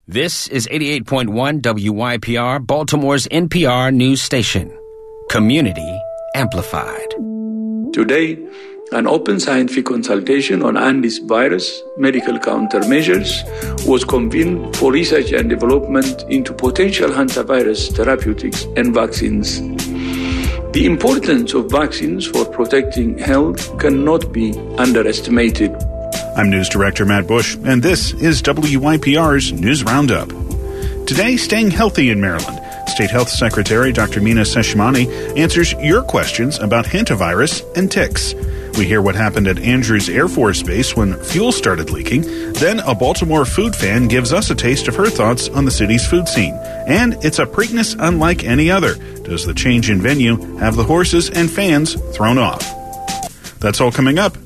This is 88.1 WYPR, Baltimore's NPR news station. Community Amplified. Today, an open scientific consultation on Andes virus medical countermeasures was convened for research and development into potential hantavirus therapeutics and vaccines. The importance of vaccines for protecting health cannot be underestimated. I'm News Director Matt Bush, and this is WYPR's News Roundup. Today, staying healthy in Maryland. State Health Secretary Dr. Meena Seshmani answers your questions about hantavirus and ticks. We hear what happened at Andrews Air Force Base when fuel started leaking. Then a Baltimore food fan gives us a taste of her thoughts on the city's food scene. And it's a Preakness unlike any other. Does the change in venue have the horses and fans thrown off? That's all coming up.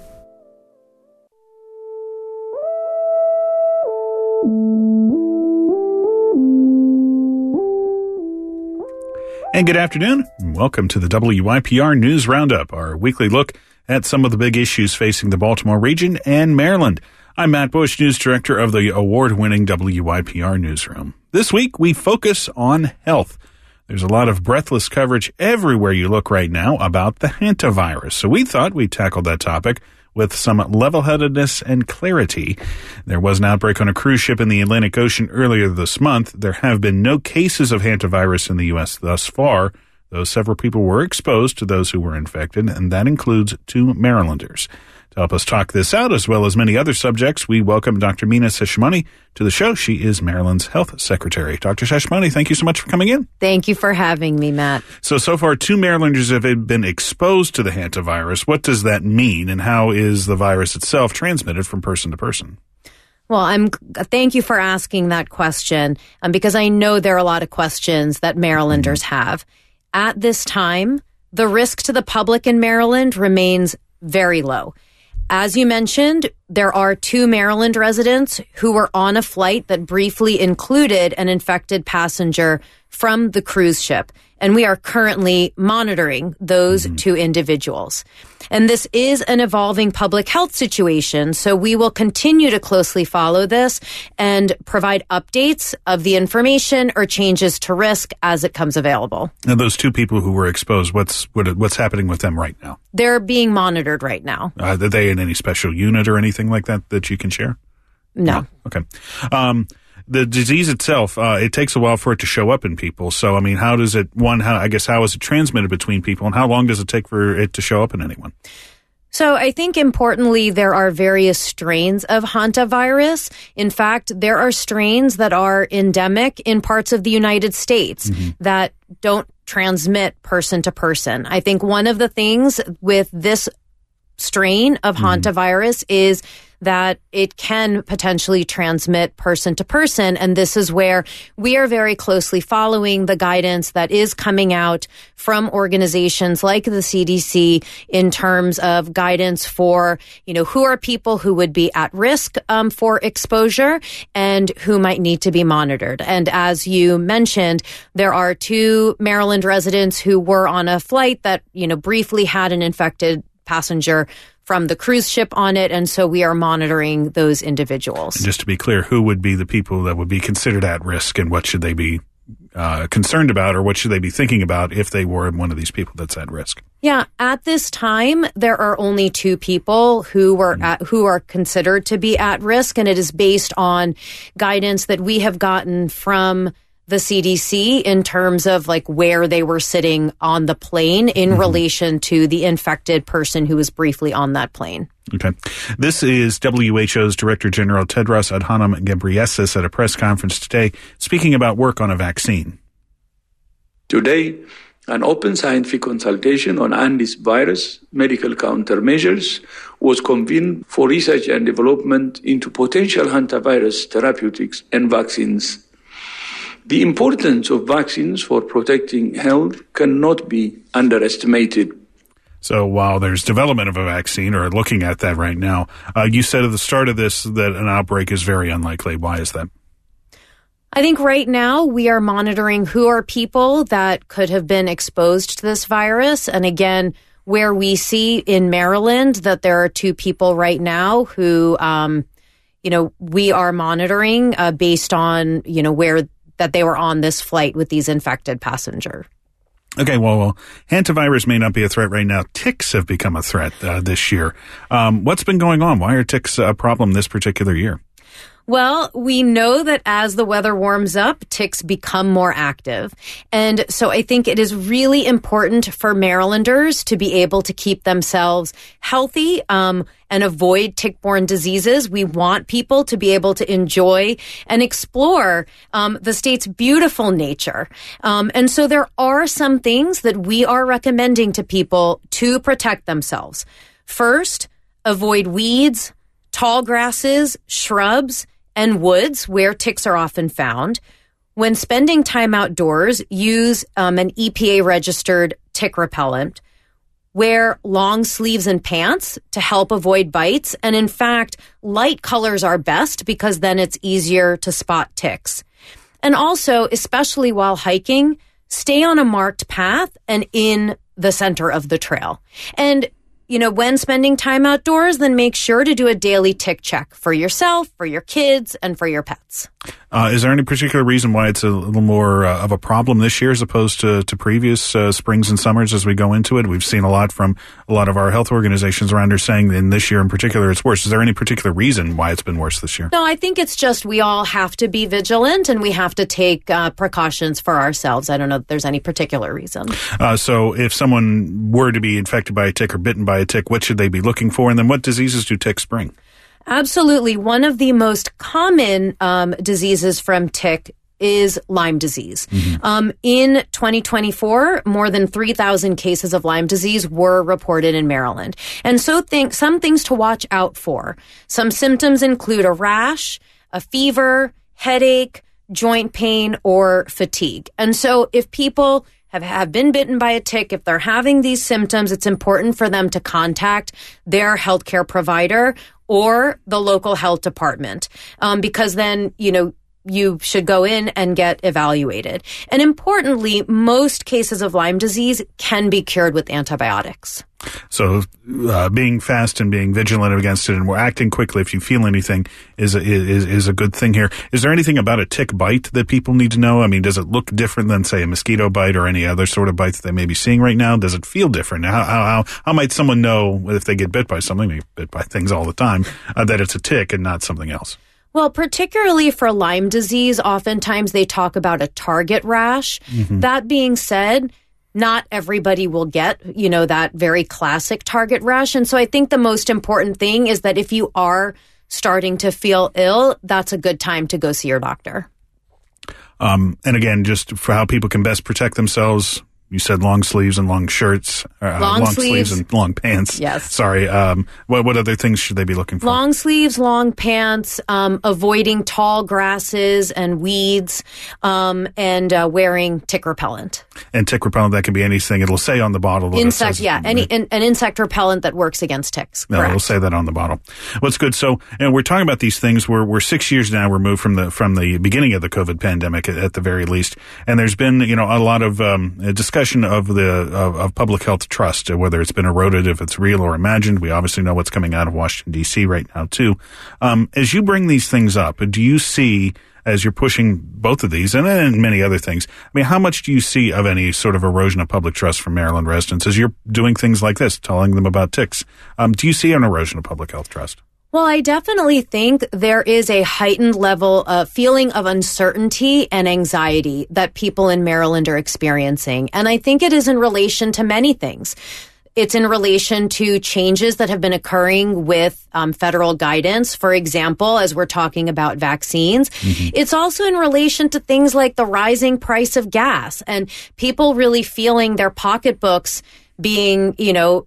And good afternoon. Welcome to the WYPR News Roundup, our weekly look at some of the big issues facing the Baltimore region and Maryland. I'm Matt Bush, News Director of the award-winning WYPR Newsroom. This week, we focus on health. There's a lot of breathless coverage everywhere you look right now about the hantavirus. So we thought we'd tackle that topic with some level-headedness and clarity. There was an outbreak on a cruise ship in the Atlantic Ocean earlier this month. There have been no cases of hantavirus in the U.S. thus far, though several people were exposed to those who were infected, and that includes 2 Marylanders. To help us talk this out, as well as many other subjects, we welcome Dr. Meena Seshmani to the show. She is Maryland's Health Secretary. Dr. Seshmani, thank you so much for coming in. Thank you for having me, Matt. So far, 2 Marylanders have been exposed to the hantavirus. What does that mean, and how is the virus itself transmitted from person to person? Well, thank you for asking that question, because I know there are a lot of questions that Marylanders have. At this time, the risk to the public in Maryland remains very low. As you mentioned, there are 2 Maryland residents who were on a flight that briefly included an infected passenger from the cruise ship, and we are currently monitoring those 2 individuals. And this is an evolving public health situation, so we will continue to closely follow this and provide updates of the information or changes to risk as it comes available. Now, those 2 people who were exposed, what's happening with them right now? They're being monitored right now. Are they in any special unit or anything like that you can share? No. Okay. The disease itself, it takes a while for it to show up in people. So, I mean, how is it transmitted between people, and how long does it take for it to show up in anyone? So I think importantly, there are various strains of hantavirus. In fact, there are strains that are endemic in parts of the United States that don't transmit person to person. I think one of the things with this strain of hantavirus is that it can potentially transmit person to person. And this is where we are very closely following the guidance that is coming out from organizations like the CDC in terms of guidance for, who are people who would be at risk for exposure and who might need to be monitored. And as you mentioned, there are 2 Maryland residents who were on a flight that, briefly had an infected passenger from the cruise ship on it, and so we are monitoring those individuals. And just to be clear, who would be the people that would be considered at risk, and what should they be concerned about, or what should they be thinking about if they were one of these people that's at risk? Yeah, at this time, there are only 2 people who are considered to be at risk, and it is based on guidance that we have gotten from the CDC in terms of where they were sitting on the plane in relation to the infected person who was briefly on that plane. Okay. This is WHO's Director General Tedros Adhanom Ghebreyesus at a press conference today speaking about work on a vaccine. Today, an open scientific consultation on Andes virus medical countermeasures was convened for research and development into potential hantavirus therapeutics and vaccines. The importance of vaccines for protecting health cannot be underestimated. So while there's development of a vaccine, or looking at that right now, you said at the start of this that an outbreak is very unlikely. Why is that? I think right now we are monitoring who are people that could have been exposed to this virus. And again, where we see in Maryland that there are 2 people right now who we are monitoring based on, where that they were on this flight with these infected passengers. Okay, well, hantavirus may not be a threat right now. Ticks have become a threat this year. What's been going on? Why are ticks a problem this particular year? Well, we know that as the weather warms up, ticks become more active. And so I think it is really important for Marylanders to be able to keep themselves healthy and avoid tick-borne diseases. We want people to be able to enjoy and explore the state's beautiful nature. And so there are some things that we are recommending to people to protect themselves. First, avoid weeds, tall grasses, shrubs, and woods where ticks are often found. When spending time outdoors, use an EPA-registered tick repellent. Wear long sleeves and pants to help avoid bites. And in fact, light colors are best because then it's easier to spot ticks. And also, especially while hiking, stay on a marked path and in the center of the trail. And when spending time outdoors, then make sure to do a daily tick check for yourself, for your kids, and for your pets. Is there any particular reason why it's a little more of a problem this year as opposed to previous springs and summers as we go into it? We've seen a lot from a lot of our health organizations around here saying in this year in particular it's worse. Is there any particular reason why it's been worse this year? No, I think it's just we all have to be vigilant and we have to take precautions for ourselves. I don't know if there's any particular reason. So if someone were to be infected by a tick or bitten by a tick, what should they be looking for? And then what diseases do ticks bring? Absolutely. One of the most common diseases from tick is Lyme disease. Mm-hmm. In 2024, more than 3,000 cases of Lyme disease were reported in Maryland. And so some things to watch out for. Some symptoms include a rash, a fever, headache, joint pain, or fatigue. And so if people have been bitten by a tick, if they're having these symptoms, it's important for them to contact their healthcare provider or the local health department, because then, you should go in and get evaluated. And importantly, most cases of Lyme disease can be cured with antibiotics. So being fast and being vigilant against it and we're acting quickly if you feel anything is a good thing here. Is there anything about a tick bite that people need to know? I mean, does it look different than, say, a mosquito bite or any other sort of bite that they may be seeing right now? Does it feel different? How might someone know if they get bit by something, they get bit by things all the time, that it's a tick and not something else? Well, particularly for Lyme disease, oftentimes they talk about a target rash. Mm-hmm. That being said, not everybody will get, that very classic target rash. And so I think the most important thing is that if you are starting to feel ill, that's a good time to go see your doctor. And again, just for how people can best protect themselves, you said long sleeves and long shirts, long sleeves and long pants. Yes. Sorry. What other things should they be looking for? Long sleeves, long pants, avoiding tall grasses and weeds, and wearing tick repellent. And tick repellent, that can be anything. It'll say on the bottle. An insect repellent that works against ticks. No, it'll say that on the bottle. Well, it's good. So, we're talking about these things. We're 6 years now removed from the beginning of the COVID pandemic at the very least, and there's been a lot of discussion of public health trust, whether it's been eroded, if it's real or imagined. We obviously know what's coming out of Washington, D.C. right now, too. As you bring these things up, do you see, as you're pushing both of these and then many other things, how much do you see of any sort of erosion of public trust from Maryland residents as you're doing things like this, telling them about ticks? Do you see an erosion of public health trust? Well, I definitely think there is a heightened level of feeling of uncertainty and anxiety that people in Maryland are experiencing. And I think it is in relation to many things. It's in relation to changes that have been occurring with federal guidance, for example, as we're talking about vaccines. Mm-hmm. It's also in relation to things like the rising price of gas and people really feeling their pocketbooks being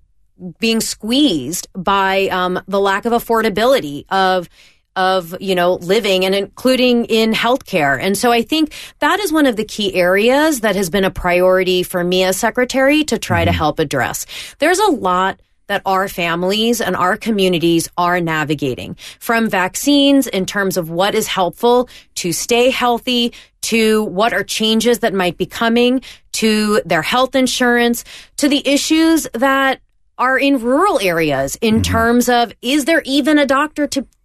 squeezed by the lack of affordability of living, and including in healthcare. And so I think that is one of the key areas that has been a priority for me as secretary to try to help address. There's a lot that our families and our communities are navigating, from vaccines in terms of what is helpful to stay healthy, to what are changes that might be coming, to their health insurance, to the issues that are in rural areas in terms of, is there even a doctor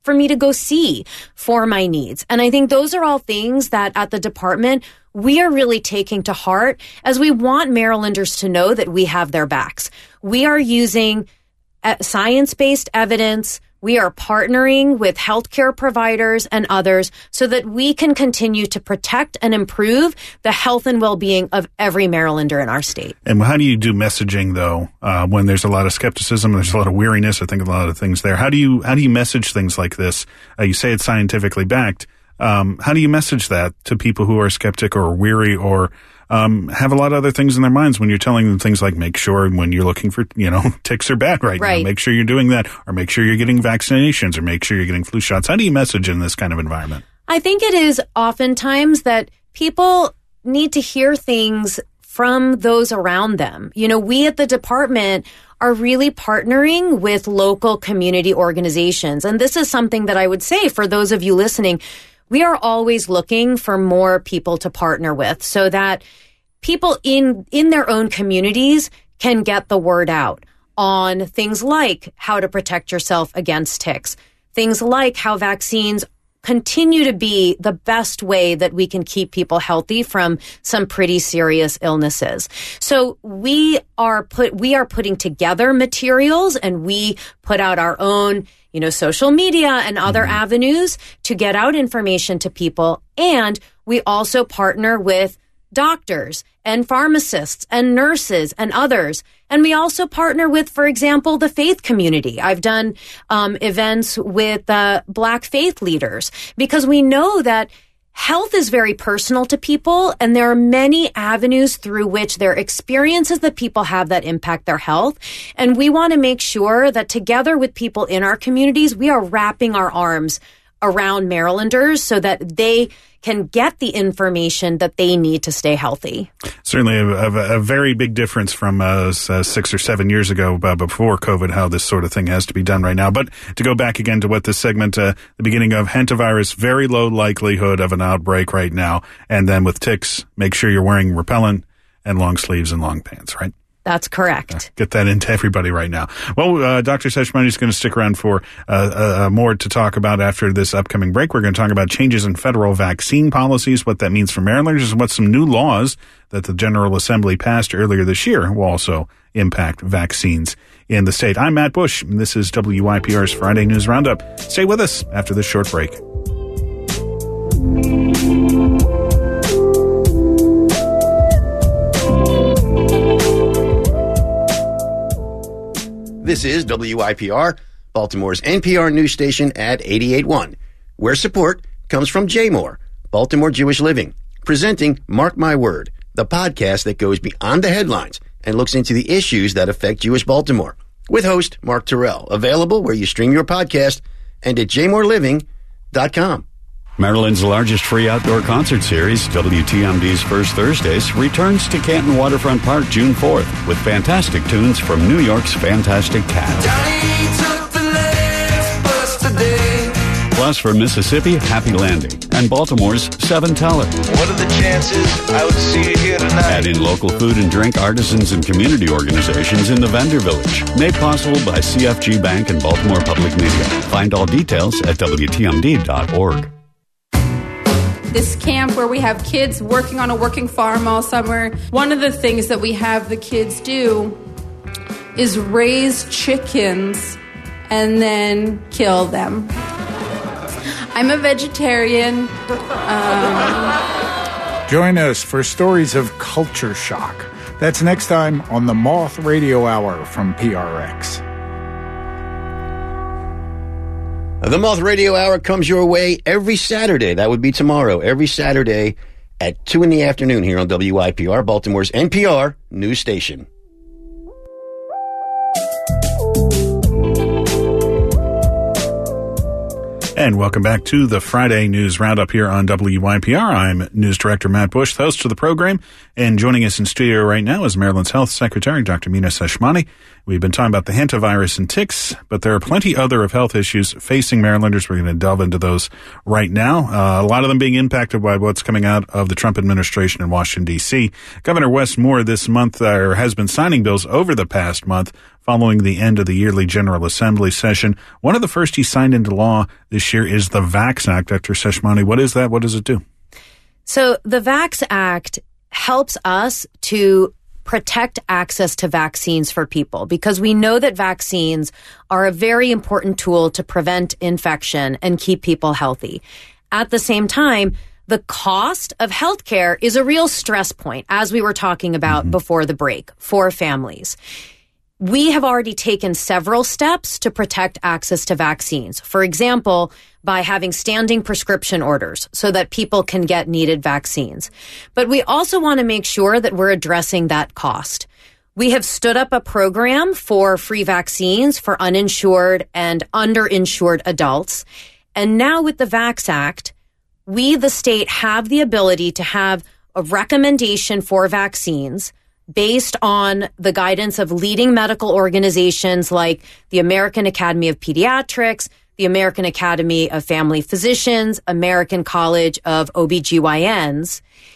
for me to go see for my needs. And I think those are all things that at the department we are really taking to heart, as we want Marylanders to know that we have their backs. We are using science-based evidence. We are partnering with healthcare providers and others so that we can continue to protect and improve the health and well-being of every Marylander in our state. And how do you do messaging, though, when there's a lot of skepticism, there's a lot of weariness, I think a lot of things there. How do you message things like this? You say it's scientifically backed. How do you message that to people who are skeptic or weary or have a lot of other things in their minds when you're telling them things like make sure when you're looking for, ticks are bad right now, make sure you're doing that, or make sure you're getting vaccinations, or make sure you're getting flu shots. How do you message in this kind of environment? I think it is oftentimes that people need to hear things from those around them. We at the department are really partnering with local community organizations. And this is something that I would say for those of you listening, we are always looking for more people to partner with so that people in their own communities can get the word out on things like how to protect yourself against ticks, things like how vaccines continue to be the best way that we can keep people healthy from some pretty serious illnesses. So we are putting together materials, and we put out our own social media and other avenues to get out information to people. And we also partner with doctors and pharmacists and nurses and others. And we also partner with, for example, the faith community. I've done events with Black faith leaders because we know that health is very personal to people, and there are many avenues through which their experiences that people have that impact their health. And we want to make sure that together with people in our communities, we are wrapping our arms around Marylanders so that they can get the information that they need to stay healthy. Certainly a very big difference from 6 or 7 years ago before COVID, how this sort of thing has to be done right now. But to go back again to what this segment, the beginning of hantavirus, very low likelihood of an outbreak right now. And then with ticks, make sure you're wearing repellent and long sleeves and long pants, right? That's correct. Get that into everybody right now. Well, Dr. Seshmani is going to stick around for more to talk about after this upcoming break. We're going to talk about changes in federal vaccine policies, what that means for Marylanders, and what some new laws that the General Assembly passed earlier this year will also impact vaccines in the state. I'm Matt Bush, and this is WYPR's Friday News Roundup. Stay with us after this short break. This is WYPR, Baltimore's NPR news station at 88.1, where support comes from J-More, Baltimore Jewish Living, presenting Mark My Word, the podcast that goes beyond the headlines and looks into the issues that affect Jewish Baltimore, with host Mark Terrell, available where you stream your podcast and at jmoreliving.com. Maryland's largest free outdoor concert series, WTMD's First Thursdays, returns to Canton Waterfront Park June 4th with fantastic tunes from New York's Fantastic Cat. Plus for Mississippi, Happy Landing, and Baltimore's Seven Teller. What are the chances I would see you here tonight? Add in local food and drink artisans and community organizations in the Vendor Village. Made possible by CFG Bank and Baltimore Public Media. Find all details at WTMD.org. This camp where we have kids working on a working farm all summer, one of the things that we have the kids do is raise chickens and then kill them. I'm a vegetarian. Join us for stories of culture shock. That's next time on the Moth Radio Hour from PRX. The Moth Radio Hour comes your way every Saturday. That would be tomorrow. Every Saturday at 2 in the afternoon here on WYPR, Baltimore's NPR news station. And welcome back to the Friday News Roundup here on WYPR. I'm News Director Matt Bush, the host of the program. And joining us in studio right now is Maryland's Health Secretary, Dr. Mina Seshmani. We've been talking about the hantavirus and ticks, but there are plenty other of health issues facing Marylanders. We're going to delve into those right now. A lot of them being impacted by what's coming out of the Trump administration in Washington, D.C. Governor Wes Moore this month has been signing bills over the past month following the end of the yearly General Assembly session. One of the first he signed into law this year is the VAX Act. Dr. Seshmani, what is that? What does it do? So the VAX Act helps us to protect access to vaccines for people, because we know that vaccines are a very important tool to prevent infection and keep people healthy. At the same time, the cost of healthcare is a real stress point, as we were talking about before the break, for families. We have already taken several steps to protect access to vaccines. For example, by having standing prescription orders so that people can get needed vaccines. But we also want to make sure that we're addressing that cost. We have stood up a program for free vaccines for uninsured and underinsured adults. And now with the VAX Act, we, the state, have the ability to have a recommendation for vaccines based on the guidance of leading medical organizations like the American Academy of Pediatrics, the American Academy of Family Physicians, American College of OBGYNs.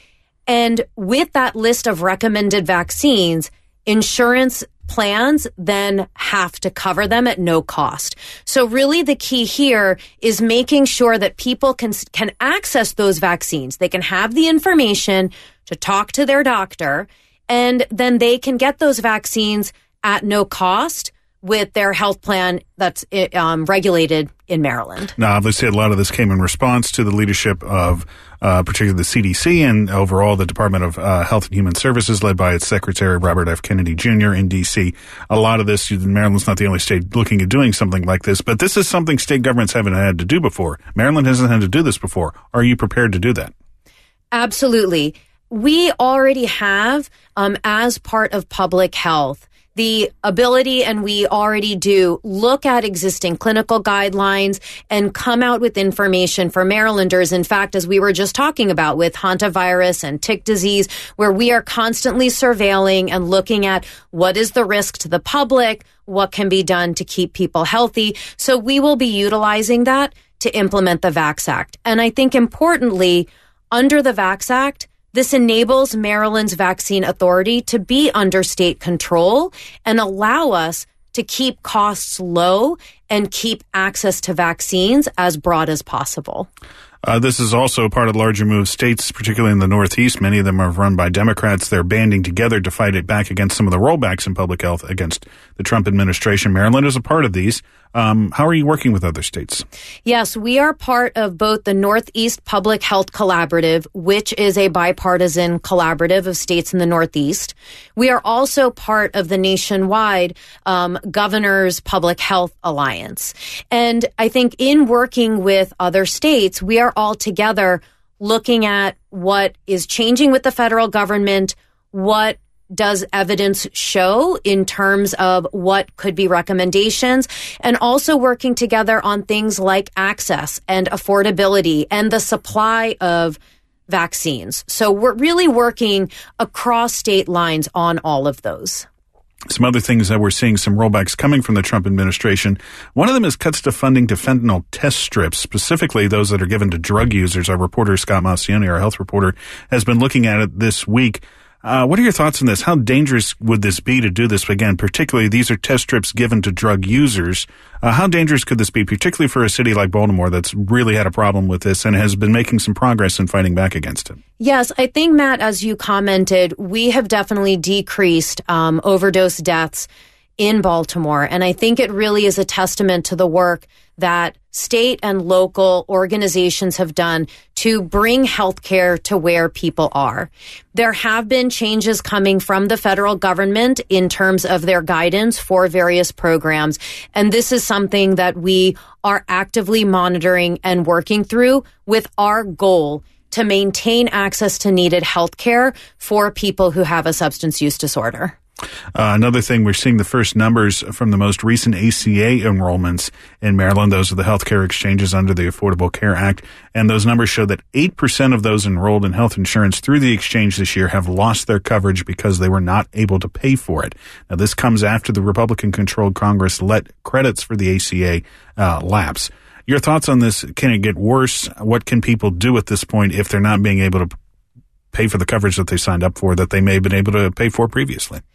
And with that list of recommended vaccines, insurance plans then have to cover them at no cost. So really the key here is making sure that people can access those vaccines. They can have the information to talk to their doctor, and then they can get those vaccines at no cost with their health plan that's regulated in Maryland. Now, obviously, a lot of this came in response to the leadership of particularly the CDC and overall the Department of Health and Human Services, led by its Secretary Robert F. Kennedy Jr. in D.C. A lot of this, Maryland's not the only state looking at doing something like this, but this is something state governments haven't had to do before. Maryland hasn't had to do this before. Are you prepared to do that? Absolutely. We already have, as part of public health, the ability, and we already do, look at existing clinical guidelines and come out with information for Marylanders. In fact, as we were just talking about with hantavirus and tick disease, where we are constantly surveilling and looking at what is the risk to the public, what can be done to keep people healthy. So we will be utilizing that to implement the VAX Act. And I think importantly, under the VAX Act, this enables Maryland's vaccine authority to be under state control and allow us to keep costs low and keep access to vaccines as broad as possible. This is also part of the larger move. States, particularly in the Northeast, many of them are run by Democrats. They're banding together to fight it back against some of the rollbacks in public health against the Trump administration. Maryland is a part of these. How are you working with other states? Yes, we are part of both the Northeast Public Health Collaborative, which is a bipartisan collaborative of states in the Northeast. We are also part of the nationwide Governor's Public Health Alliance. And I think in working with other states, we are all together looking at what is changing with the federal government, what does evidence show in terms of what could be recommendations, and also working together on things like access and affordability and the supply of vaccines. So we're really working across state lines on all of those. Some other things that we're seeing some rollbacks coming from the Trump administration. One of them is cuts to funding to fentanyl test strips, specifically those that are given to drug users. Our reporter, Scott Maucione, our health reporter, has been looking at it this week. What are your thoughts on this? How dangerous would this be to do this? Again, particularly, these are test strips given to drug users. How dangerous could this be, particularly for a city like Baltimore that's really had a problem with this and has been making some progress in fighting back against it? Yes, I think, Matt, as you commented, we have definitely decreased overdose deaths in Baltimore. And I think it really is a testament to the work that state and local organizations have done to bring healthcare to where people are. There have been changes coming from the federal government in terms of their guidance for various programs. And this is something that we are actively monitoring and working through with our goal to maintain access to needed healthcare for people who have a substance use disorder. Another thing, we're seeing the first numbers from the most recent ACA enrollments in Maryland. Those are the healthcare exchanges under the Affordable Care Act. And those numbers show that 8% of those enrolled in health insurance through the exchange this year have lost their coverage because they were not able to pay for it. Now, this comes after the Republican-controlled Congress let credits for the ACA lapse. Your thoughts on this? Can it get worse? What can people do at this point if they're not being able to pay for the coverage that they signed up for that they may have been able to pay for previously?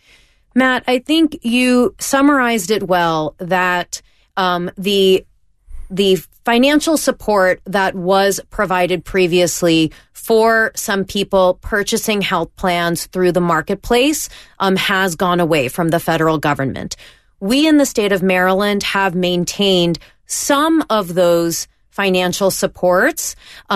Matt, I think you summarized it well, that the financial support that was provided previously for some people purchasing health plans through the marketplace has gone away from the federal government. We in the state of Maryland have maintained some of those financial supports.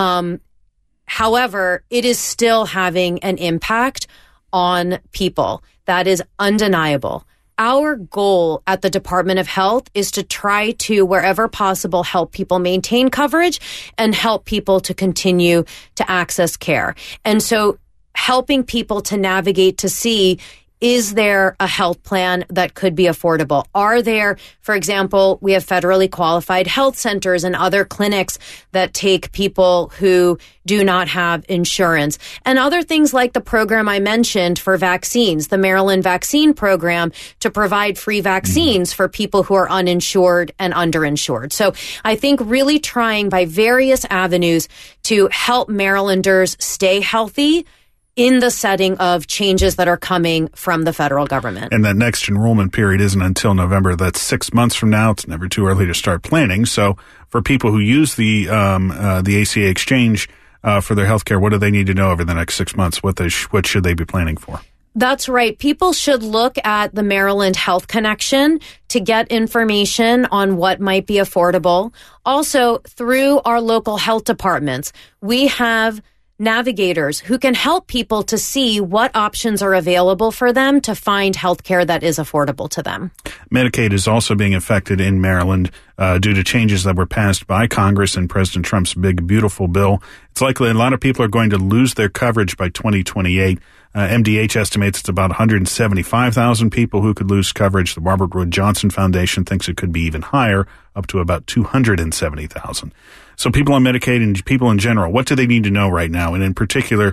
However, it is still having an impact on people. That is undeniable. Our goal at the Department of Health is to try to, wherever possible, help people maintain coverage and help people to continue to access care. And so helping people to navigate to see, is there a health plan that could be affordable? Are there, for example, we have federally qualified health centers and other clinics that take people who do not have insurance, and other things like the program I mentioned for vaccines, the Maryland Vaccine Program, to provide free vaccines for people who are uninsured and underinsured. So I think really trying by various avenues to help Marylanders stay healthy in the setting of changes that are coming from the federal government. And that next enrollment period isn't until November. That's 6 months from now. It's never too early to start planning. So for people who use the ACA exchange for their health care, what do they need to know over the next 6 months? What should they be planning for? That's right. People should look at the Maryland Health Connection to get information on what might be affordable. Also, through our local health departments, we have navigators who can help people to see what options are available for them to find health care that is affordable to them. Medicaid is also being affected in Maryland due to changes that were passed by Congress in President Trump's big, beautiful bill. It's likely a lot of people are going to lose their coverage by 2028. MDH estimates it's about 175,000 people who could lose coverage. The Robert Wood Johnson Foundation thinks it could be even higher, up to about 270,000. So people on Medicaid and people in general, what do they need to know right now? And in particular,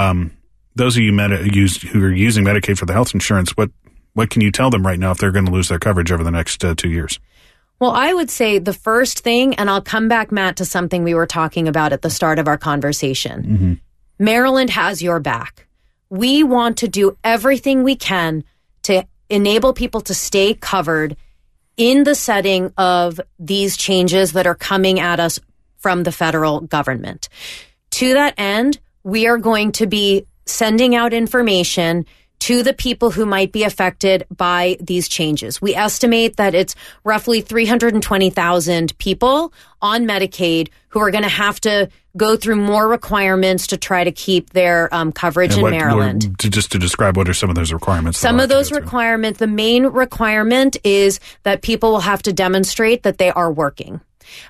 those of you who are using Medicaid for the health insurance, what can you tell them right now if they're going to lose their coverage over the next 2 years? Well, I would say the first thing, and I'll come back, Matt, to something we were talking about at the start of our conversation. Mm-hmm. Maryland has your back. We want to do everything we can to enable people to stay covered in the setting of these changes that are coming at us from the federal government. To that end, we are going to be sending out information to the people who might be affected by these changes. We estimate that it's roughly 320,000 people on Medicaid who are going to have to go through more requirements to try to keep their coverage in Maryland. Just to describe, what are some of those requirements? Some of those requirements, the main requirement is that people will have to demonstrate that they are working.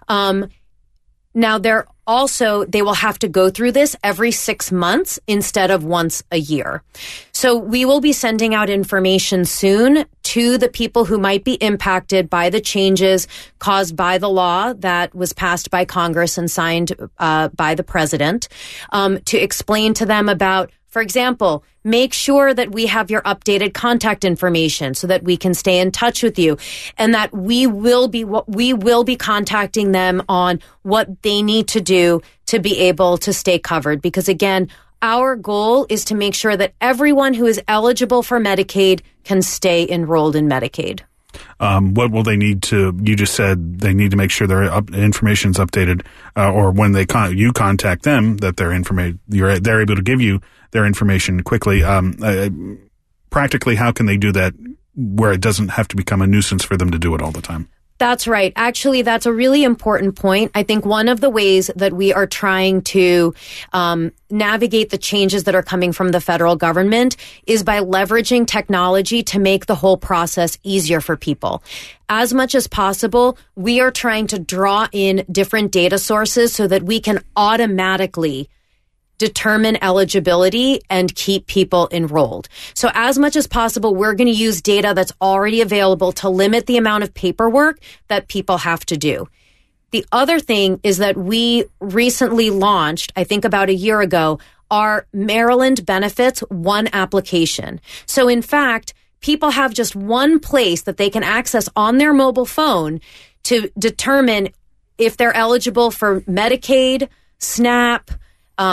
Now, they will have to go through this every 6 months instead of once a year. So we will be sending out information soon to the people who might be impacted by the changes caused by the law that was passed by Congress and signed by the president, to explain to them about, for example, make sure that we have your updated contact information so that we can stay in touch with you, and that we will be contacting them on what they need to do to be able to stay covered. Because again, our goal is to make sure that everyone who is eligible for Medicaid can stay enrolled in Medicaid. What will they need to? You just said they need to make sure their information is updated, or when you contact them, that they're able to give you their information quickly. Practically, how can they do that where it doesn't have to become a nuisance for them to do it all the time? That's right. Actually, that's a really important point. I think one of the ways that we are trying to navigate the changes that are coming from the federal government is by leveraging technology to make the whole process easier for people. As much as possible, we are trying to draw in different data sources so that we can automatically determine eligibility and keep people enrolled. So as much as possible, we're going to use data that's already available to limit the amount of paperwork that people have to do. The other thing is that we recently launched, I think about a year ago, our Maryland Benefits One application. So in fact, people have just one place that they can access on their mobile phone to determine if they're eligible for Medicaid, SNAP,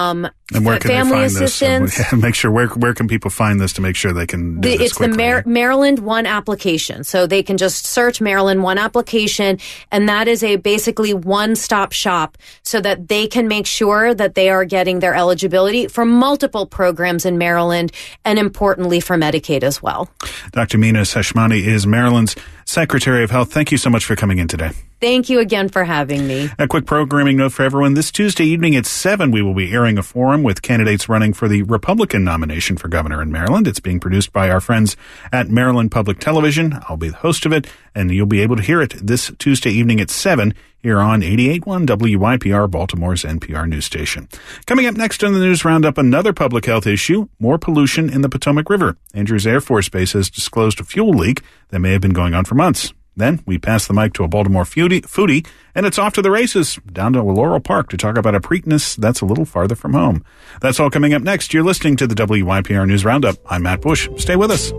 And where can family they find assistance. this? Make sure where can people find this to make sure they can do this It's quickly? the Maryland One application. So they can just search Maryland One application, and that is a basically one-stop shop so that they can make sure that they are getting their eligibility for multiple programs in Maryland, and importantly for Medicaid as well. Dr. Mina Seshmani is Maryland's Secretary of Health. Thank you so much for coming in today. Thank you again for having me. A quick programming note for everyone. This Tuesday evening at 7, we will be airing a forum with candidates running for the Republican nomination for governor in Maryland. It's being produced by our friends at Maryland Public Television. I'll be the host of it, and you'll be able to hear it this Tuesday evening at 7 here on 88.1 WYPR, Baltimore's NPR news station. Coming up next on the News Roundup, another public health issue, more pollution in the Potomac River. Andrews Air Force Base has disclosed a fuel leak that may have been going on for months. Then we pass the mic to a Baltimore foodie, and it's off to the races, down to Laurel Park to talk about a Preakness that's a little farther from home. That's all coming up next. You're listening to the WYPR News Roundup. I'm Matt Bush. Stay with us.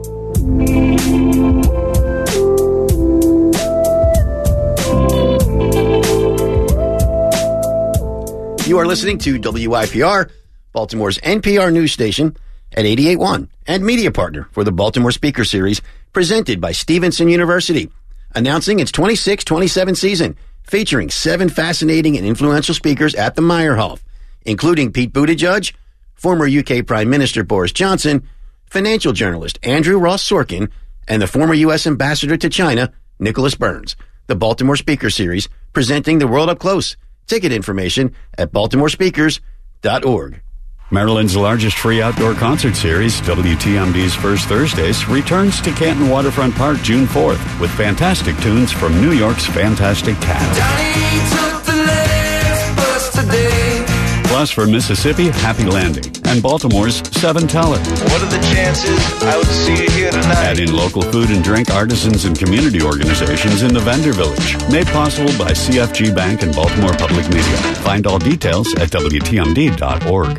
You are listening to WYPR, Baltimore's NPR news station at 88.1 and media partner for the Baltimore Speaker Series presented by Stevenson University. Announcing its 26-27 season, featuring 7 fascinating and influential speakers at the Meyerhoff, including Pete Buttigieg, former UK Prime Minister Boris Johnson, financial journalist Andrew Ross Sorkin, and the former U.S. Ambassador to China, Nicholas Burns. The Baltimore Speaker Series, presenting the world up close. Ticket information at baltimorespeakers.org. Maryland's largest free outdoor concert series, WTMD's First Thursdays, returns to Canton Waterfront Park June 4th with fantastic tunes from New York's Fantastic Cats. Plus for Mississippi, Happy Landing, and Baltimore's Seven Teller. What are the chances I would see you here tonight? Add in local food and drink artisans and community organizations in the Vendor Village. Made possible by CFG Bank and Baltimore Public Media. Find all details at WTMD.org.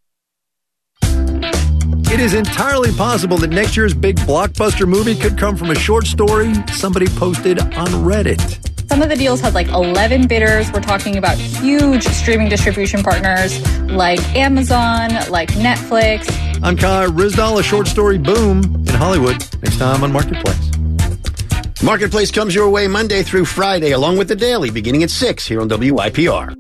It is entirely possible that next year's big blockbuster movie could come from a short story somebody posted on Reddit. Some of the deals had like 11 bidders. We're talking about huge streaming distribution partners like Amazon, like Netflix. I'm Kai Rizdal, a short story boom in Hollywood. Next time on Marketplace. Marketplace comes your way Monday through Friday, along with The Daily, beginning at 6 here on WYPR.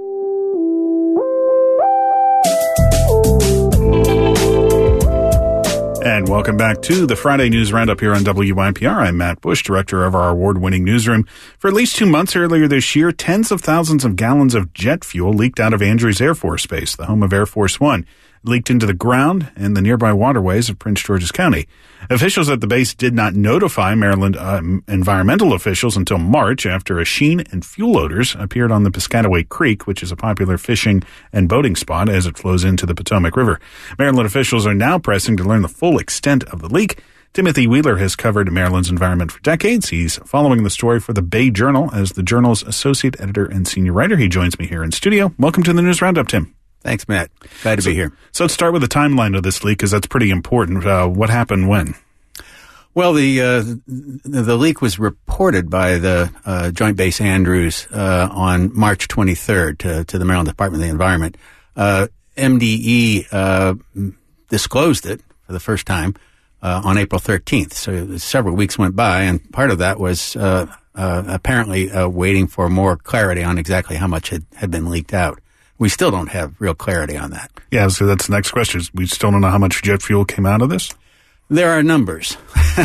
And welcome back to the Friday News Roundup here on WYPR. I'm Matt Bush, director of our award-winning newsroom. For at least 2 months earlier this year, tens of thousands of gallons of jet fuel leaked out of Andrews Air Force Base, the home of Air Force One. It leaked into the ground and the nearby waterways of Prince George's County. Officials at the base did not notify Maryland environmental officials until March after a sheen and fuel odors appeared on the Piscataway Creek, which is a popular fishing and boating spot as it flows into the Potomac River. Maryland officials are now pressing to learn the full extent of the leak. Timothy Wheeler has covered Maryland's environment for decades. He's following the story for the Bay Journal as the journal's associate editor and senior writer. He joins me here in studio. Welcome to the News Roundup, Tim. Thanks, Matt. Glad to be here. So let's start with the timeline of this leak, because that's pretty important. What happened when? Well, the leak was reported by the Joint Base Andrews on March 23rd to the Maryland Department of the Environment. MDE disclosed it for the first time on April 13th. So several weeks went by, and part of that was apparently waiting for more clarity on exactly how much had been leaked out. We still don't have real clarity on that. Yeah, so that's the next question. We still don't know how much jet fuel came out of this? There are numbers.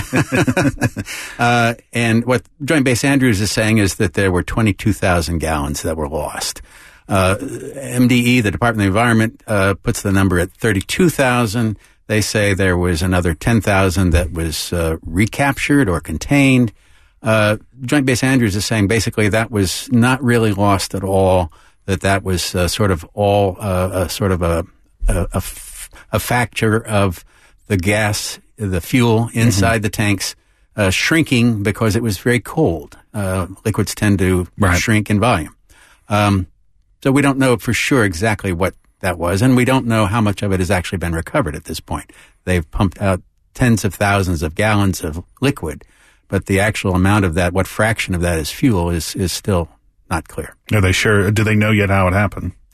And what Joint Base Andrews is saying is that there were 22,000 gallons that were lost. MDE, the Department of the Environment, puts the number at 32,000. They say there was another 10,000 that was recaptured or contained. Joint Base Andrews is saying basically that was not really lost at all, that was sort of all a factor of the gas, the fuel inside the tanks shrinking because it was very cold. Liquids tend to shrink in volume. So we don't know for sure exactly what that was, and we don't know how much of it has actually been recovered at this point. They've pumped out tens of thousands of gallons of liquid, but the actual amount of that, what fraction of that is fuel, is still not clear. Are they sure? Do they know yet how it happened?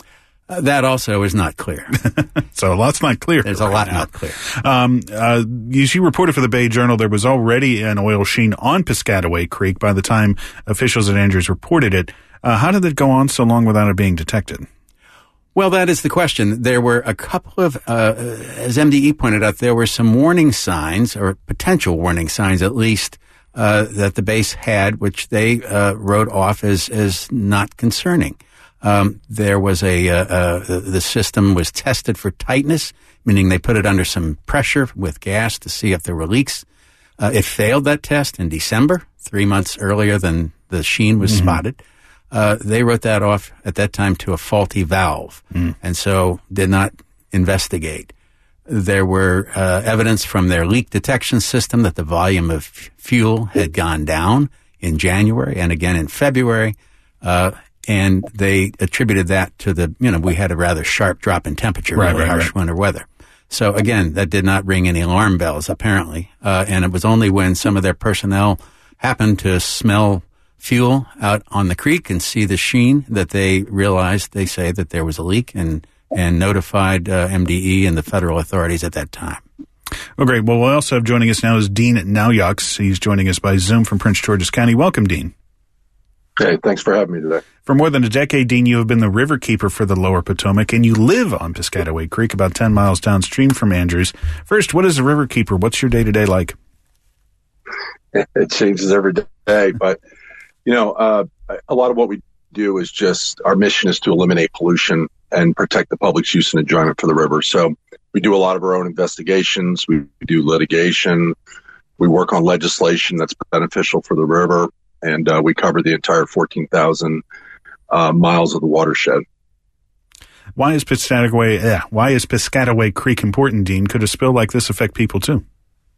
That also is not clear. So a lot's not clear. There's a lot not clear. As you reported for the Bay Journal, there was already an oil sheen on Piscataway Creek by the time officials at Andrews reported it. How did it go on so long without it being detected? Well, that is the question. There were a couple of, as MDE pointed out, there were some warning signs, or potential warning signs at least, that the base had, which they wrote off as not concerning. There was the system was tested for tightness, meaning they put it under some pressure with gas to see if there were leaks. It failed that test in December, 3 months earlier than the sheen was spotted. They wrote that off at that time to a faulty valve, and so did not investigate. There were evidence from their leak detection system that the volume of fuel had gone down in January and again in February. And they attributed that to we had a rather sharp drop in temperature, harsh winter weather. So again, that did not ring any alarm bells, apparently. And it was only when some of their personnel happened to smell fuel out on the creek and see the sheen that they realized, they say, that there was a leak and notified MDE and the federal authorities at that time. Well, great. Well, we also have joining us now is Dean Nauyaks. He's joining us by Zoom from Prince George's County. Welcome, Dean. Hey, thanks for having me today. For more than a decade, Dean, you have been the river keeper for the Lower Potomac, and you live on Piscataway Creek, about 10 miles downstream from Andrews. First, what is a river keeper? What's your day-to-day like? It changes every day, but, a lot of what we do is our mission is to eliminate pollution and protect the public's use and enjoyment for the river. So we do a lot of our own investigations. We do litigation. We work on legislation that's beneficial for the river. And we cover the entire 14,000 miles of the watershed. Why is Piscataway Creek important, Dean? Could a spill like this affect people too?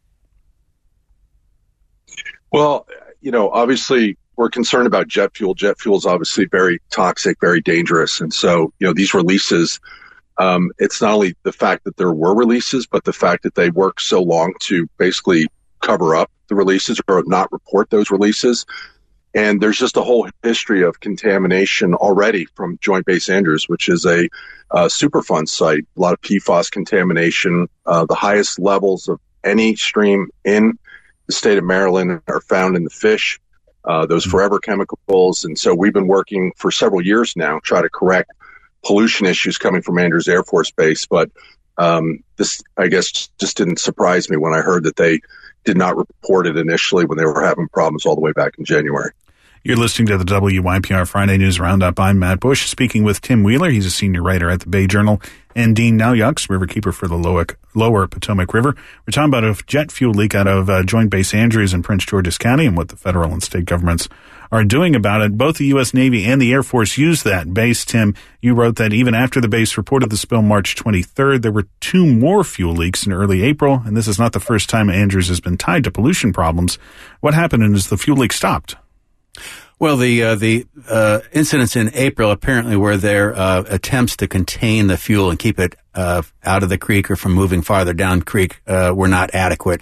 Well, obviously we're concerned about jet fuel. Jet fuel is obviously very toxic, very dangerous. And so, these releases, it's not only the fact that there were releases, but the fact that they work so long to basically cover up the releases or not report those releases. And there's just a whole history of contamination already from Joint Base Andrews, which is a Superfund site. A lot of PFAS contamination. The highest levels of any stream in the state of Maryland are found in the fish, those forever chemicals. And so we've been working for several years now, try to correct pollution issues coming from Andrews Air Force Base. But this, I guess, just didn't surprise me when I heard that they did not report it initially when they were having problems all the way back in January. You're listening to the WYPR Friday News Roundup. I'm Matt Bush, speaking with Tim Wheeler. He's a senior writer at the Bay Journal, and Dean Nauyaks, riverkeeper for the Lower Potomac River. We're talking about a jet fuel leak out of Joint Base Andrews in Prince George's County and what the federal and state governments are doing about it. Both the U.S. Navy and the Air Force use that base. Tim, you wrote that even after the base reported the spill March 23rd, there were 2 more fuel leaks in early April, and this is not the first time Andrews has been tied to pollution problems. What happened, and is the fuel leak stopped? Well, the incidents in April apparently were their attempts to contain the fuel and keep it out of the creek or from moving farther down creek were not adequate.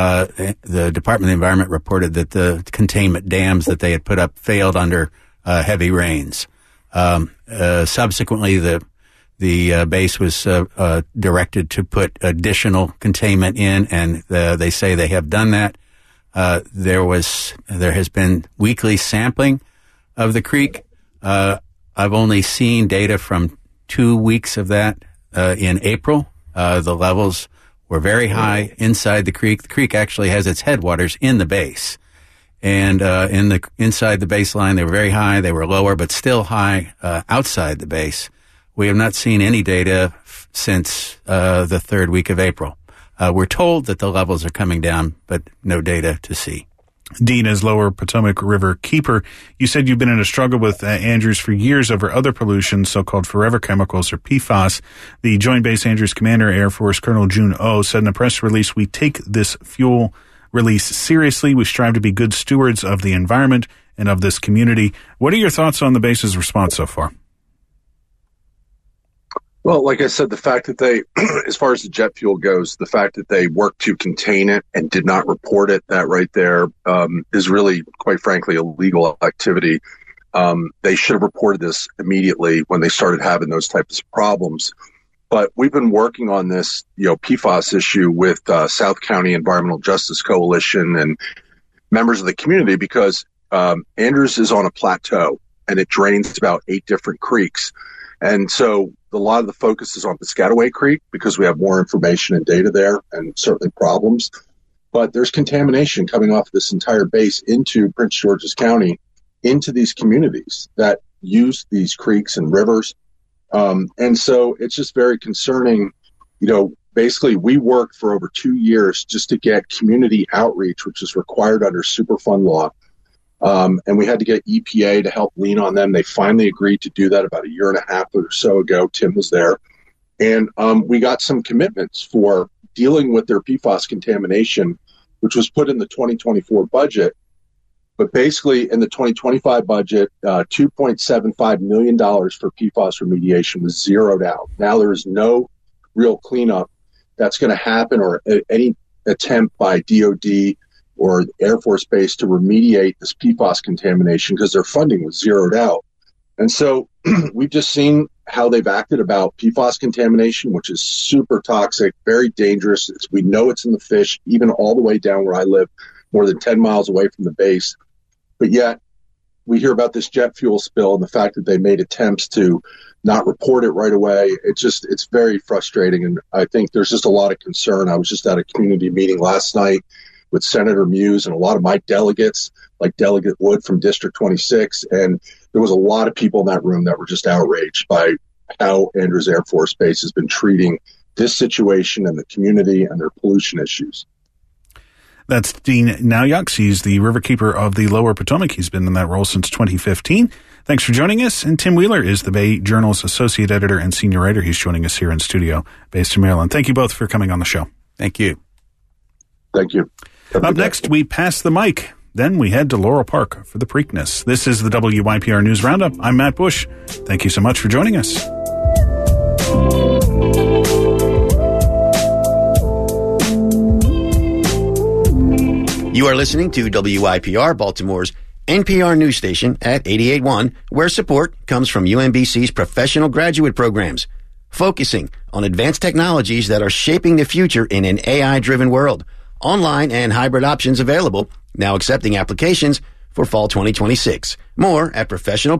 The Department of the Environment reported that the containment dams that they had put up failed under heavy rains. Subsequently, the base was directed to put additional containment in, and they say they have done that. There has been weekly sampling of the creek. I've only seen data from 2 weeks of that in April. The levels were very high inside the creek. The creek actually has its headwaters in the base, and inside the baseline they were very high. They were lower, but still high outside the base. We have not seen any data since the 3rd week of April. We're told that the levels are coming down, but no data to see. Dean, as Lower Potomac River keeper, you said you've been in a struggle with Andrews for years over other pollution, so-called forever chemicals or PFAS. The Joint Base Andrews Commander, Air Force Colonel June O, said in a press release, "We take this fuel release seriously. We strive to be good stewards of the environment and of this community." What are your thoughts on the base's response so far? Well, like I said, the fact that they, as far as the jet fuel goes, the fact that they worked to contain it and did not report it, that right there is really, quite frankly, illegal activity. They should have reported this immediately when they started having those types of problems. But we've been working on this, PFAS issue with South County Environmental Justice Coalition and members of the community because Andrews is on a plateau and it drains about 8 different creeks. And so a lot of the focus is on Piscataway Creek because we have more information and data there and certainly problems. But there's contamination coming off this entire base into Prince George's County, into these communities that use these creeks and rivers. And so it's just very concerning. Basically we worked for over 2 years just to get community outreach, which is required under Superfund law. And we had to get EPA to help lean on them. They finally agreed to do that about 1.5 years or so ago. Tim was there. And we got some commitments for dealing with their PFAS contamination, which was put in the 2024 budget. But basically in the 2025 budget, $2.75 million for PFAS remediation was zeroed out. Now there is no real cleanup that's going to happen or any attempt by DOD or Air Force Base to remediate this PFAS contamination because their funding was zeroed out. And so we've just seen how they've acted about PFAS contamination, which is super toxic, very dangerous. We know it's in the fish, even all the way down where I live, more than 10 miles away from the base. But yet we hear about this jet fuel spill and the fact that they made attempts to not report it right away. It's very frustrating. And I think there's just a lot of concern. I was just at a community meeting last night with Senator Muse and a lot of my delegates, like Delegate Wood from District 26. And there was a lot of people in that room that were just outraged by how Andrews Air Force Base has been treating this situation and the community and their pollution issues. That's Dean Nauyaks. He's the riverkeeper of the Lower Potomac. He's been in that role since 2015. Thanks for joining us. And Tim Wheeler is the Bay Journal's associate editor and senior writer. He's joining us here in studio, based in Maryland. Thank you both for coming on the show. Thank you. Thank you. Up next, we pass the mic. Then we head to Laurel Park for the Preakness. This is the WYPR News Roundup. I'm Matt Bush. Thank you so much for joining us. You are listening to WYPR, Baltimore's NPR news station at 88.1, where support comes from UMBC's professional graduate programs, focusing on advanced technologies that are shaping the future in an AI-driven world. Online and hybrid options available, now accepting applications for fall 2026. More at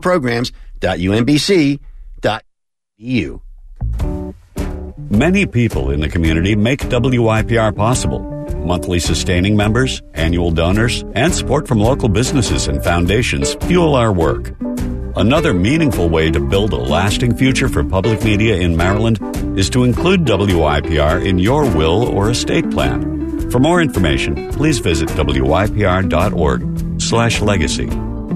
professionalprograms.umbc.edu. Many people in the community make WYPR possible. Monthly sustaining members, annual donors, and support from local businesses and foundations fuel our work. Another meaningful way to build a lasting future for public media in Maryland is to include WYPR in your will or estate plan. For more information, please visit wypr.org/legacy.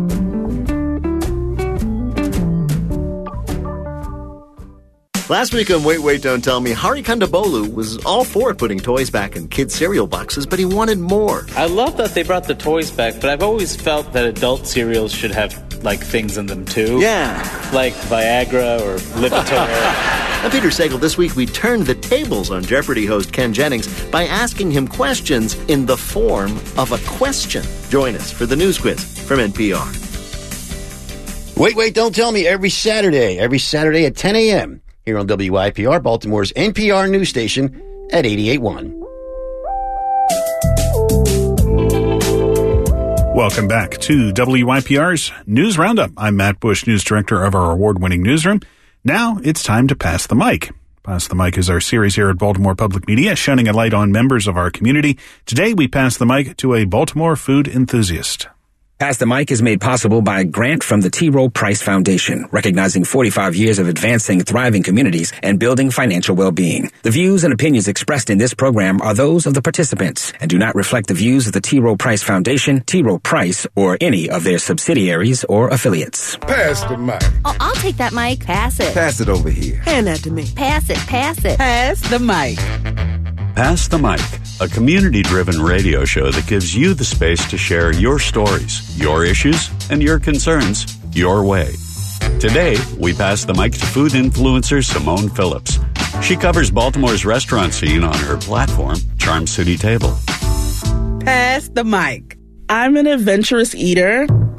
Last week on Wait, Don't Tell Me, Hari Kondabolu was all for putting toys back in kids' cereal boxes, but he wanted more. I love that they brought the toys back, but I've always felt that adult cereals should have, things in them, too. Yeah. Like Viagra or Lipitor. I'm Peter Sagal. This week, we turned the tables on Jeopardy host Ken Jennings by asking him questions in the form of a question. Join us for the news quiz from NPR. Wait, Don't Tell Me every Saturday at 10 a.m. here on WYPR, Baltimore's NPR news station at 88.1. Welcome back to WYPR's News Roundup. I'm Matt Bush, news director of our award-winning newsroom. Now it's time to Pass the Mic. Pass the Mic is our series here at Baltimore Public Media, shining a light on members of our community. Today we pass the mic to a Baltimore food enthusiast. Pass the Mic is made possible by a grant from the T. Rowe Price Foundation, recognizing 45 years of advancing thriving communities and building financial well-being. The views and opinions expressed in this program are those of the participants and do not reflect the views of the T. Rowe Price Foundation, T. Rowe Price, or any of their subsidiaries or affiliates. Pass the mic. Oh, I'll take that mic. Pass it. Pass it over here. Hand that to me. Pass it. Pass it. Pass the mic. Pass the Mic, a community-driven radio show that gives you the space to share your stories, your issues, and your concerns your way. Today, we pass the mic to food influencer Simone Phillips. She covers Baltimore's restaurant scene on her platform, Charm City Table. Pass the mic. I'm an adventurous eater.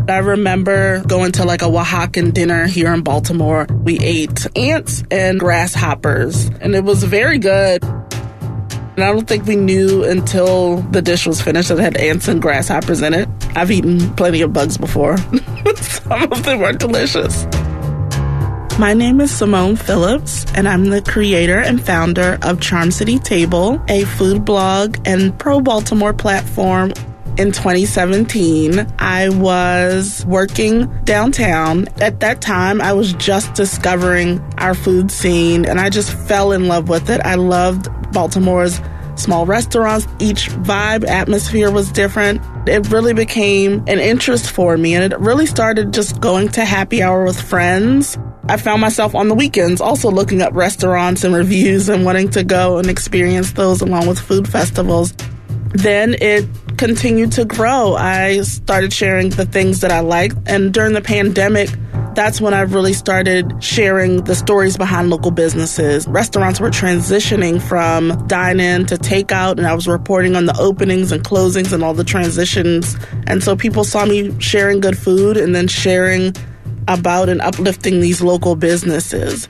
I remember going to like a Oaxacan dinner here in Baltimore. We ate ants and grasshoppers, and it was very good. And I don't think we knew until the dish was finished that it had ants and grasshoppers in it. I've eaten plenty of bugs before. Some of them are delicious. My name is Simone Phillips, and I'm the creator and founder of Charm City Table, a food blog and pro-Baltimore platform. In 2017, I was working downtown. At that time, I was just discovering our food scene, and I just fell in love with it. I loved Baltimore's small restaurants. Each vibe, atmosphere was different. It really became an interest for me, and it really started just going to happy hour with friends. I found myself on the weekends also looking up restaurants and reviews and wanting to go and experience those along with food festivals. Then it continued to grow. I started sharing the things that I liked, and during the pandemic, that's when I really started sharing the stories behind local businesses. Restaurants were transitioning from dine-in to takeout, and I was reporting on the openings and closings and all the transitions. And so people saw me sharing good food and then sharing about and uplifting these local businesses.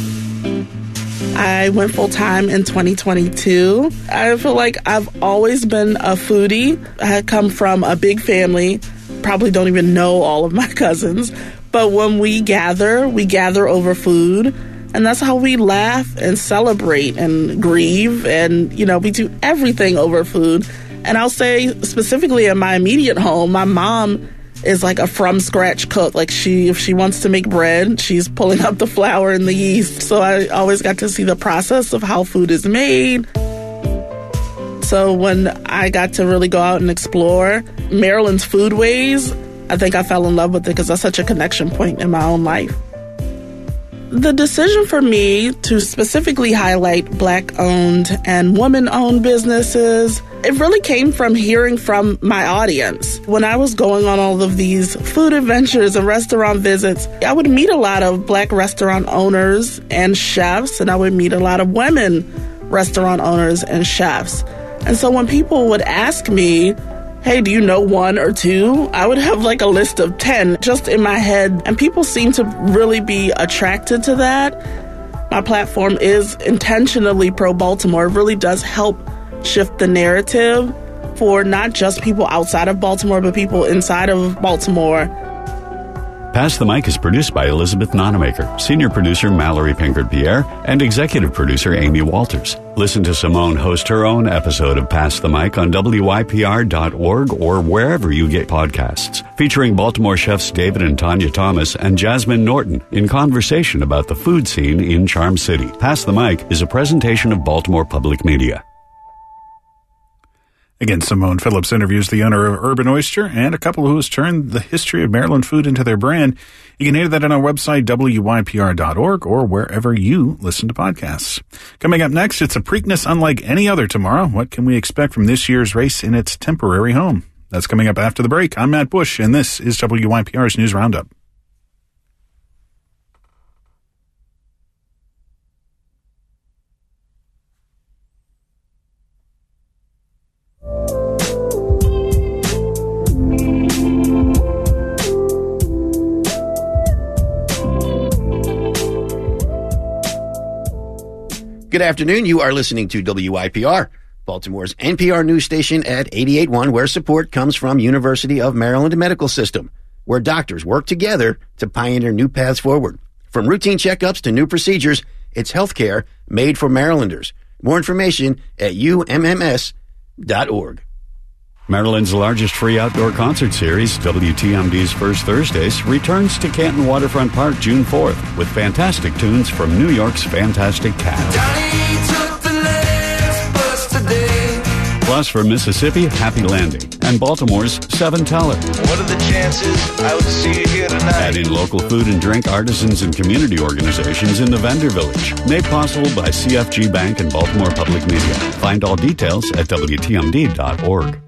I went full-time in 2022. I feel like I've always been a foodie. I come from a big family, probably don't even know all of my cousins. But when we gather over food, and that's how we laugh and celebrate and grieve, and, we do everything over food. And I'll say specifically in my immediate home, my mom is like a from-scratch cook. Like if she wants to make bread, she's pulling up the flour and the yeast. So I always got to see the process of how food is made. So when I got to really go out and explore Maryland's foodways, I think I fell in love with it because that's such a connection point in my own life. The decision for me to specifically highlight Black-owned and woman-owned businesses, it really came from hearing from my audience. When I was going on all of these food adventures and restaurant visits, I would meet a lot of Black restaurant owners and chefs, and I would meet a lot of women restaurant owners and chefs. And so when people would ask me, hey, do you know one or two? I would have like a list of 10 just in my head, and people seem to really be attracted to that. My platform is intentionally pro-Baltimore. It really does help shift the narrative for not just people outside of Baltimore, but people inside of Baltimore. Pass the Mic is produced by Elizabeth Nonamaker, senior producer Mallory Pinkard-Pierre, and executive producer Amy Walters. Listen to Simone host her own episode of Pass the Mic on WYPR.org or wherever you get podcasts, featuring Baltimore chefs David and Tanya Thomas and Jasmine Norton in conversation about the food scene in Charm City. Pass the Mic is a presentation of Baltimore Public Media. Again, Simone Phillips interviews the owner of Urban Oyster and a couple who has turned the history of Maryland food into their brand. You can hear that on our website, WYPR.org, or wherever you listen to podcasts. Coming up next, it's a Preakness unlike any other tomorrow. What can we expect from this year's race in its temporary home? That's coming up after the break. I'm Matt Bush, and this is WYPR's News Roundup. Good afternoon. You are listening to WYPR, Baltimore's NPR news station at 88.1, where support comes from University of Maryland Medical System, where doctors work together to pioneer new paths forward. From routine checkups to new procedures, it's healthcare made for Marylanders. More information at umms.org. Maryland's largest free outdoor concert series, WTMD's First Thursdays, returns to Canton Waterfront Park June 4th with fantastic tunes from New York's Fantastic Cats. Plus, from Mississippi, Happy Landing, and Baltimore's Seven Teller. What are the chances I would see you here tonight? Add in local food and drink artisans and community organizations in the Vendor Village. Made possible by CFG Bank and Baltimore Public Media. Find all details at WTMD.org.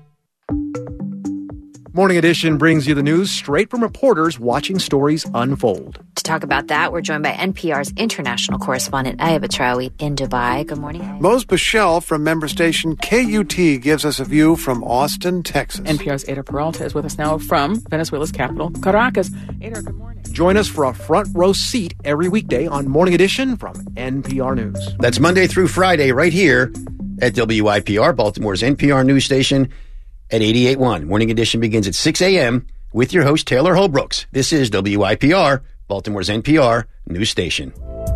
Morning Edition brings you the news straight from reporters watching stories unfold. talk about that, we're joined by NPR's international correspondent, Aya Batrawi, in Dubai. Good morning, Aya. Mose Bichelle from member station KUT gives us a view from Austin, Texas. NPR's Ada Peralta is with us now from Venezuela's capital, Caracas. Ada, good morning. Join us for a front row seat every weekday on Morning Edition from NPR News. That's Monday through Friday right here at WYPR, Baltimore's NPR news station at 88.1. Morning Edition begins at 6 a.m. with your host, Taylor Holbrooks. This is WYPR, Baltimore's NPR news station.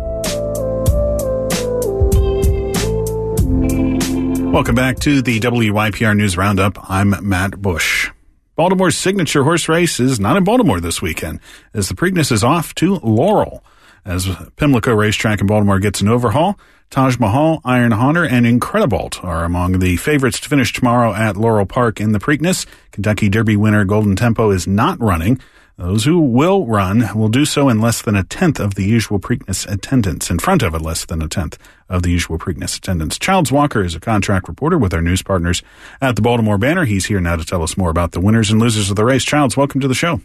Welcome back to the WYPR News Roundup. I'm Matt Bush. Baltimore's signature horse race is not in Baltimore this weekend, as the Preakness is off to Laurel. As Pimlico Racetrack in Baltimore gets an overhaul, Taj Mahal, Iron Hunter, and Incredibolt are among the favorites to finish tomorrow at Laurel Park in the Preakness. Kentucky Derby winner Golden Tempo is not running. Those who will run will do so in less than a tenth of the usual Preakness attendance, in front of a less than a tenth of the usual Preakness attendance. Childs Walker is a contract reporter with our news partners at the Baltimore Banner. He's here now to tell us more about the winners and losers of the race. Childs, welcome to the show.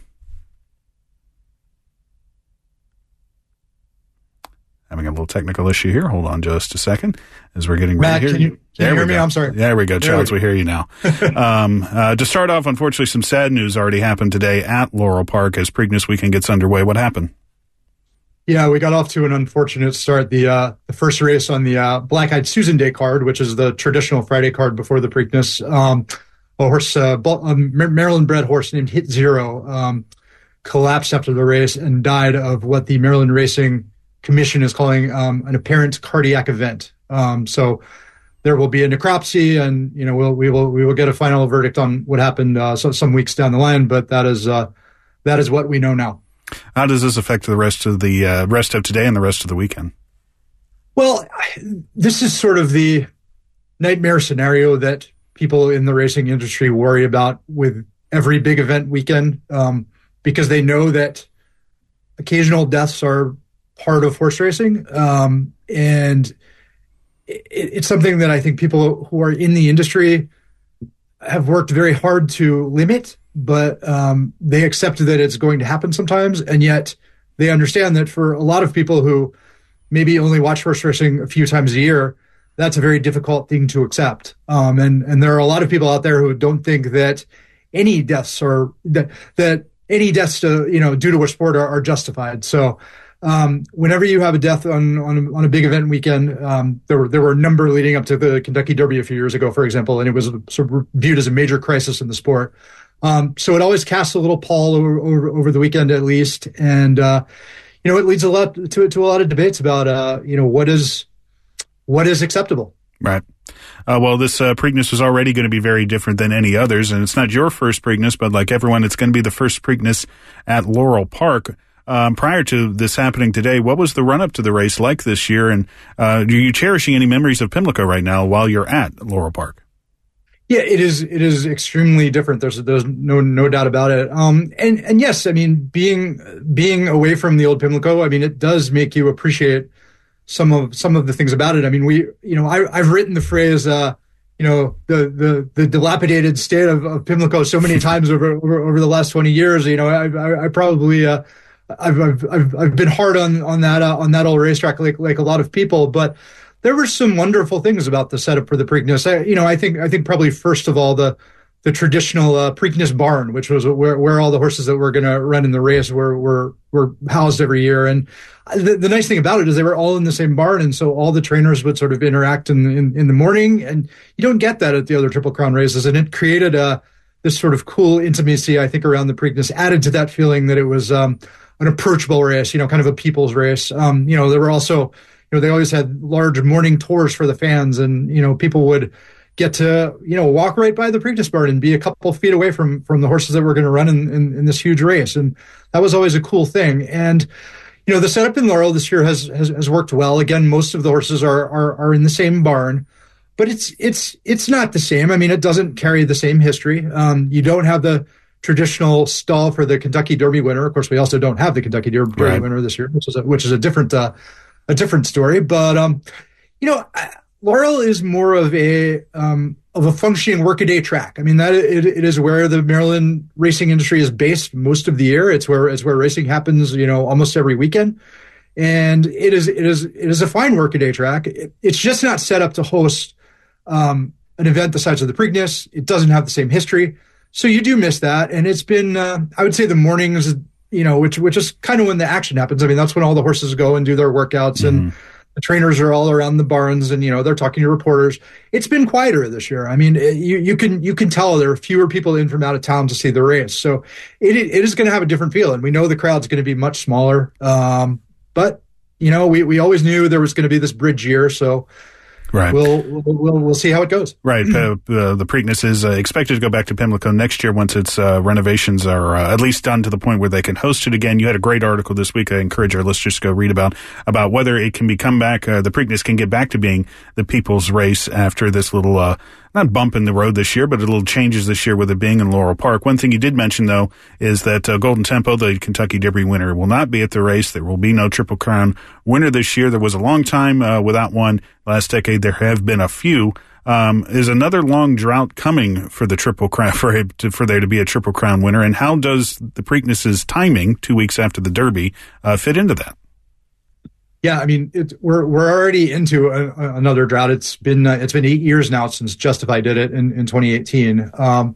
Having a little technical issue here. Hold on just a second as we're getting ready. Matt, can you hear me? I'm sorry. There we go, Childs. We hear you now. To start off, unfortunately, some sad news already happened today at Laurel Park as Preakness weekend gets underway. What happened? Yeah, we got off to an unfortunate start. The first race on the Black-Eyed Susan Day card, which is the traditional Friday card before the Preakness, a horse, Maryland-bred horse named Hit Zero, collapsed after the race and died of what the Maryland Racing Commission is calling an apparent cardiac event. So there will be a necropsy, and we will get a final verdict on what happened some weeks down the line. But that is what we know now. How does this affect the rest of today and the rest of the weekend? Well, this is sort of the nightmare scenario that people in the racing industry worry about with every big event weekend, because they know that occasional deaths are part of horse racing. And it's something that I think people who are in the industry have worked very hard to limit, but they accept that it's going to happen sometimes. And yet they understand that for a lot of people who maybe only watch horse racing a few times a year, that's a very difficult thing to accept. And there are a lot of people out there who don't think that any deaths that any deaths due to a sport are justified. So whenever you have a death on a big event weekend, there were a number leading up to the Kentucky Derby a few years ago, for example, and it was sort of viewed as a major crisis in the sport. So it always casts a little pall over the weekend at least, and it leads a lot to a lot of debates about what is acceptable. Right. Well, this Preakness was already going to be very different than any others, and it's not your first Preakness, but like everyone, it's going to be the first Preakness at Laurel Park. Prior to this happening today, what was the run-up to the race like this year? And are you cherishing any memories of Pimlico right now while you're at Laurel Park? Yeah, it is extremely different. There's no doubt about it. And yes, I mean, being away from the old Pimlico, I mean, it does make you appreciate some of the things about it. I mean, I've written the phrase, the dilapidated state of Pimlico so many times over the last 20 years. I probably, I've been hard on that old racetrack like a lot of people, but there were some wonderful things about the setup for the Preakness. I think probably first of all the traditional Preakness barn, which was where all the horses that were going to run in the race were housed every year. And the nice thing about it is they were all in the same barn, and so all the trainers would sort of interact in the morning. And you don't get that at the other Triple Crown races, and it created this sort of cool intimacy, I think, around the Preakness, added to that feeling that it was an approachable race, kind of a people's race. There were also, they always had large morning tours for the fans, and, people would get to, walk right by the Preakness barn and be a couple feet away from the horses that were going to run in this huge race. And that was always a cool thing. And, the setup in Laurel this year has worked well. Again, most of the horses are in the same barn, but it's not the same. I mean, it doesn't carry the same history. You don't have the traditional stall for the Kentucky Derby winner. Of course, we also don't have the Kentucky Derby winner this year, which is a different story. But Laurel is more of a a functioning workaday track. I mean, that it is where the Maryland racing industry is based most of the year. It's where racing happens, almost every weekend. And it is a fine workaday track. It's just not set up to host an event the size of the Preakness. It doesn't have the same history. So you do miss that. And it's been, I would say the mornings, which is kind of when the action happens. I mean, that's when all the horses go and do their workouts and the trainers are all around the barns and, they're talking to reporters. It's been quieter this year. I mean, you can tell there are fewer people in from out of town to see the race. So it is going to have a different feel. And we know the crowd's going to be much smaller. But, we always knew there was going to be this bridge year. So right. We'll see how it goes. Right. The Preakness is expected to go back to Pimlico next year once its renovations are at least done to the point where they can host it again. You had a great article this week. I encourage our listeners to go read about whether it can become back, the Preakness can get back to being the people's race after this little, not bump in the road this year, but a little changes this year with it being in Laurel Park. One thing you did mention, though, is that Golden Tempo, the Kentucky Derby winner, will not be at the race. There will be no Triple Crown winner this year. There was a long time without one. Last decade, there have been a few. Is another long drought coming for the Triple Crown, for there to be a Triple Crown winner? And how does the Preakness's timing, 2 weeks after the Derby, fit into that? Yeah, I mean, we're already into another drought. It's been 8 years now since Justify did it in 2018, and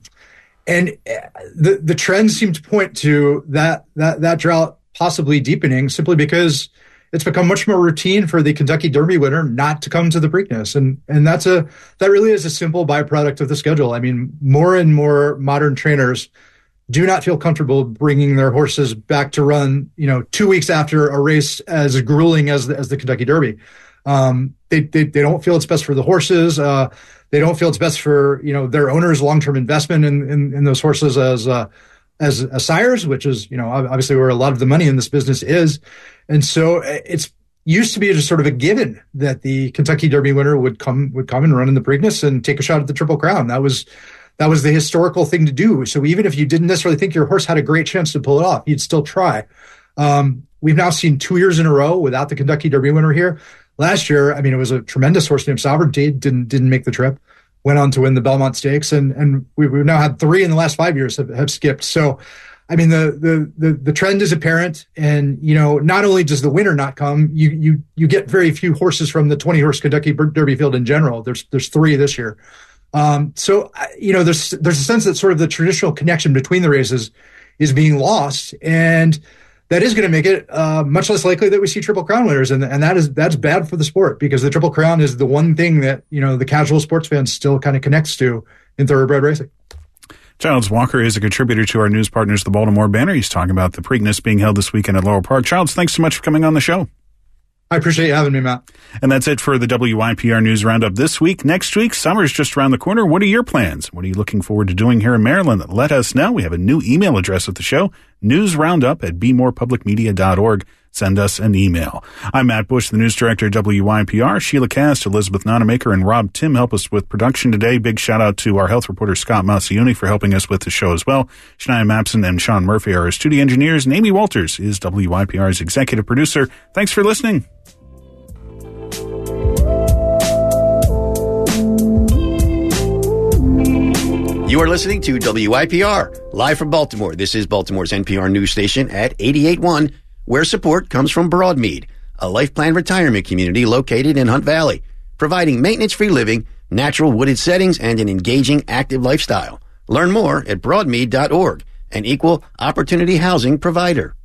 the trends seem to point to that drought possibly deepening simply because it's become much more routine for the Kentucky Derby winner not to come to the Preakness, and that really is a simple byproduct of the schedule. I mean, more and more modern trainers do not feel comfortable bringing their horses back to run, 2 weeks after a race as grueling as the Kentucky Derby. They don't feel it's best for the horses. They don't feel it's best for, their owners' long-term investment in those horses as sires, which is, obviously where a lot of the money in this business is. And so it's used to be just sort of a given that the Kentucky Derby winner would come and run in the Preakness and take a shot at the Triple Crown. That was the historical thing to do. So even if you didn't necessarily think your horse had a great chance to pull it off, you'd still try. We've now seen 2 years in a row without the Kentucky Derby winner here. Last year, I mean, it was a tremendous horse named Sovereignty, didn't make the trip, went on to win the Belmont Stakes, and we've now had 3 in the last 5 years have skipped. So, I mean, the trend is apparent, and not only does the winner not come, you get very few horses from the 20-horse Kentucky Derby field in general. There's 3 this year. So, there's a sense that sort of the traditional connection between the races is being lost, and that is going to make it much less likely that we see Triple Crown winners, and that's bad for the sport because the Triple Crown is the one thing that the casual sports fan still kind of connects to in thoroughbred racing. Childs Walker is a contributor to our news partners, the Baltimore Banner. He's talking about the Preakness being held this weekend at Laurel Park. Childs, thanks so much for coming on the show. I appreciate you having me, Matt. And that's it for the WYPR News Roundup this week. Next week, summer's just around the corner. What are your plans? What are you looking forward to doing here in Maryland? Let us know. We have a new email address at the show, newsroundup@bemorepublicmedia.org. Send us an email. I'm Matt Bush, the news director at WYPR. Sheila Cast, Elizabeth Nonamaker, and Rob Tim help us with production today. Big shout out to our health reporter, Scott Maucione, for helping us with the show as well. Shania Mapson and Sean Murphy are our studio engineers, and Amy Walters is WYPR's executive producer. Thanks for listening. You are listening to WYPR, live from Baltimore. This is Baltimore's NPR news station at 88.1, where support comes from Broadmead, a life plan retirement community located in Hunt Valley, providing maintenance-free living, natural wooded settings, and an engaging, active lifestyle. Learn more at broadmead.org, an equal opportunity housing provider.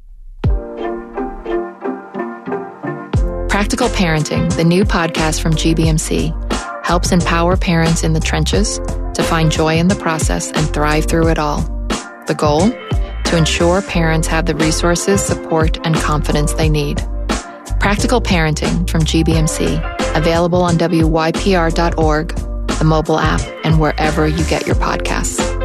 Practical Parenting, the new podcast from GBMC, helps empower parents in the trenches to find joy in the process and thrive through it all. The goal? To ensure parents have the resources, support, and confidence they need. Practical Parenting from GBMC, available on WYPR.org, the mobile app, and wherever you get your podcasts.